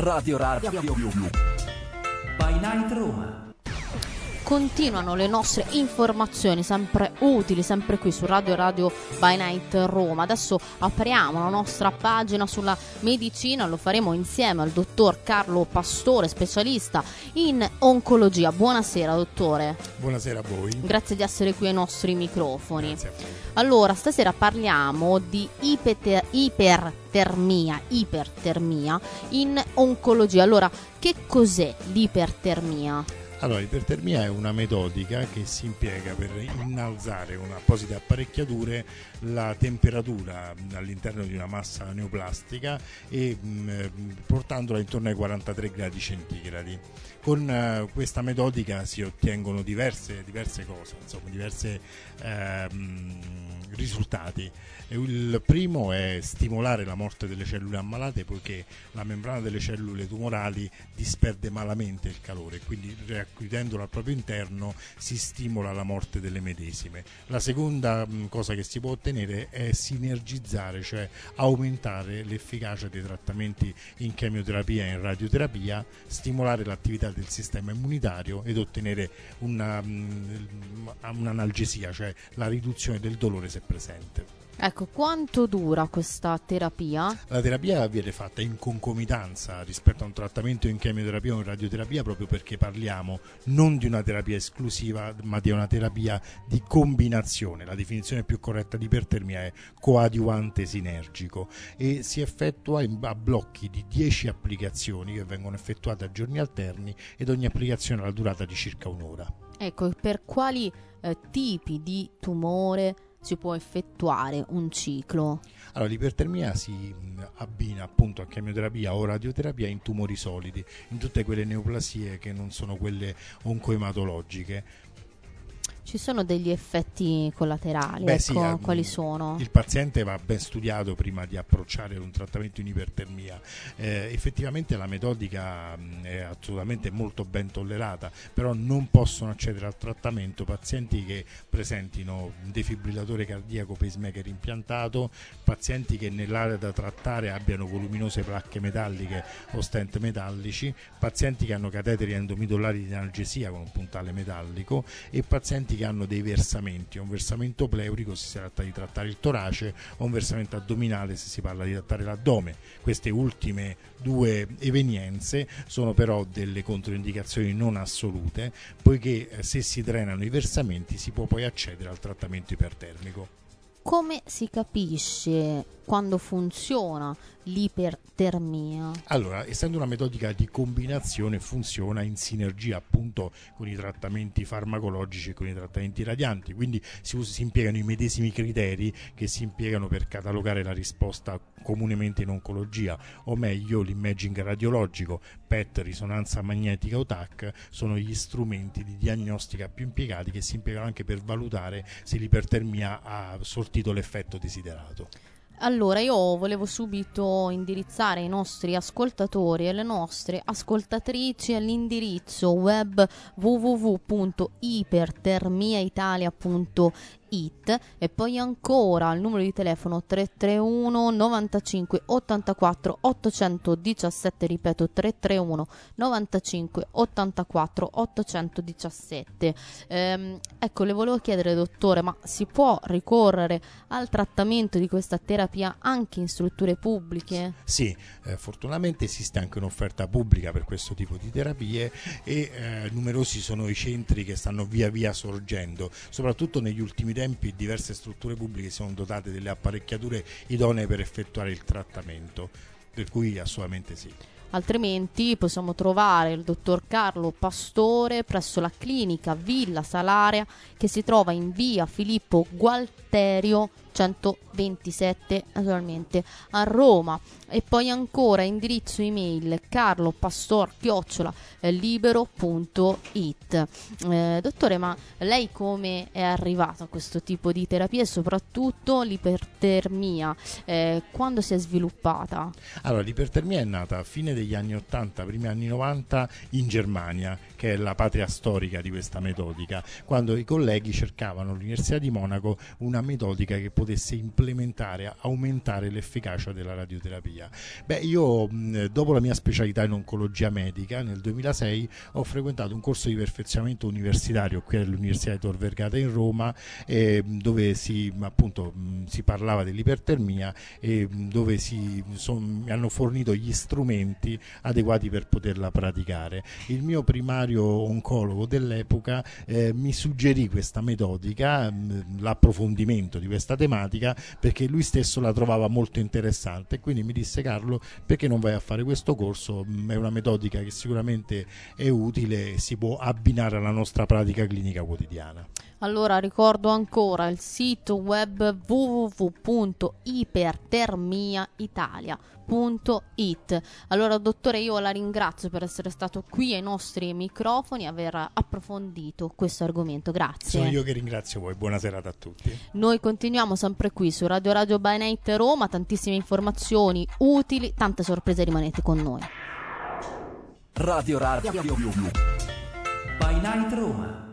Radio By Night Roma. Continuano le nostre informazioni sempre utili, sempre qui su Radio by Night Roma. Adesso apriamo la nostra pagina sulla medicina, lo faremo insieme al dottor Carlo Pastore, specialista in oncologia. Buonasera dottore. Buonasera a voi. Grazie di essere qui ai nostri microfoni. Grazie a voi. Allora, stasera parliamo di ipertermia in oncologia. Allora, che cos'è l'ipertermia? Allora, l'ipertermia è una metodica che si impiega per innalzare con apposite apparecchiature la temperatura all'interno di una massa neoplastica e portandola intorno ai 43 gradi centigradi. Con questa metodica si ottengono diverse cose, insomma, diversi risultati. Il primo è stimolare la morte delle cellule ammalate, poiché la membrana delle cellule tumorali disperde malamente il calore, quindi racchiudendolo al proprio interno si stimola la morte delle medesime. La seconda cosa che si può ottenere è sinergizzare, cioè aumentare l'efficacia dei trattamenti in chemioterapia e in radioterapia, stimolare l'attività del sistema immunitario ed ottenere un'analgesia, cioè la riduzione del dolore se presente. Ecco, quanto dura questa terapia? La terapia viene fatta in concomitanza rispetto a un trattamento in chemioterapia o in radioterapia, proprio perché parliamo non di una terapia esclusiva, ma di una terapia di combinazione. La definizione più corretta di ipertermia è coadiuvante sinergico e si effettua a blocchi di 10 applicazioni che vengono effettuate a giorni alterni ed ogni applicazione ha la durata di circa un'ora. Ecco, per quali tipi di tumore si può effettuare un ciclo? Allora, l'ipertermia si abbina appunto a chemioterapia o radioterapia in tumori solidi, in tutte quelle neoplasie che non sono quelle oncoematologiche. Ci sono degli effetti collaterali, Beh, ecco, sì, quali sono? Il paziente va ben studiato prima di approcciare un trattamento in ipertermia. Effettivamente la metodica è assolutamente molto ben tollerata, però non possono accedere al trattamento pazienti che presentino un defibrillatore cardiaco pacemaker impiantato, pazienti che nell'area da trattare abbiano voluminose placche metalliche o stent metallici, pazienti che hanno cateteri endomidollari di analgesia con un puntale metallico e pazienti che hanno dei versamenti, un versamento pleurico se si tratta di trattare il torace o un versamento addominale se si parla di trattare l'addome. Queste ultime due evenienze sono però delle controindicazioni non assolute, poiché se si drenano i versamenti si può poi accedere al trattamento ipertermico. Come si capisce quando funziona l'ipertermia? Allora, essendo una metodica di combinazione, funziona in sinergia appunto con i trattamenti farmacologici e con i trattamenti radianti, quindi si impiegano i medesimi criteri che si impiegano per catalogare la risposta comunemente in oncologia, o meglio l'imaging radiologico, PET, risonanza magnetica o TAC sono gli strumenti di diagnostica più impiegati, che si impiegano anche per valutare se l'ipertermia ha sortito l'effetto desiderato. Allora, io volevo subito indirizzare i nostri ascoltatori e le nostre ascoltatrici all'indirizzo web www.ipertermiaitalia.it e poi ancora al numero di telefono 331 95 84 817, ripeto 331 95 84 817. Ecco, le volevo chiedere dottore, ma si può ricorrere al trattamento di questa terapia anche in strutture pubbliche? Sì, fortunatamente esiste anche un'offerta pubblica per questo tipo di terapie e numerosi sono i centri che stanno via via sorgendo, soprattutto negli ultimi tempi diverse strutture pubbliche sono dotate delle apparecchiature idonee per effettuare il trattamento, per cui assolutamente sì. Altrimenti possiamo trovare il dottor Carlo Pastore presso la clinica Villa Salaria, che si trova in via Filippo Gualterio 127, naturalmente a Roma. E poi ancora indirizzo email carlopastor@libero.it. Dottore, ma lei come è arrivato a questo tipo di terapia e soprattutto l'ipertermia, quando si è sviluppata? Allora, l'ipertermia è nata a fine degli anni 80, primi anni 90 in Germania, che è la patria storica di questa metodica, quando i colleghi cercavano all'Università di Monaco una metodica che potesse potesse implementare, aumentare l'efficacia della radioterapia. Io dopo la mia specialità in oncologia medica nel 2006 ho frequentato un corso di perfezionamento universitario qui all'Università di Tor Vergata in Roma, dove si parlava dell'ipertermia e dove mi hanno fornito gli strumenti adeguati per poterla praticare. Il mio primario oncologo dell'epoca mi suggerì questa metodica, l'approfondimento di questa tematica, perché lui stesso la trovava molto interessante, e quindi mi disse: Carlo, perché non vai a fare questo corso? È una metodica che sicuramente è utile e si può abbinare alla nostra pratica clinica quotidiana. Allora ricordo ancora il sito web www.ipertermiaitalia.it. Allora dottore, io la ringrazio per essere stato qui ai nostri microfoni e aver approfondito questo argomento. Grazie. Sono io che ringrazio voi, buona serata a tutti. Noi continuiamo sempre qui su Radio by Night Roma, tantissime informazioni utili, tante sorprese, rimanete con noi. Radio by Night Roma.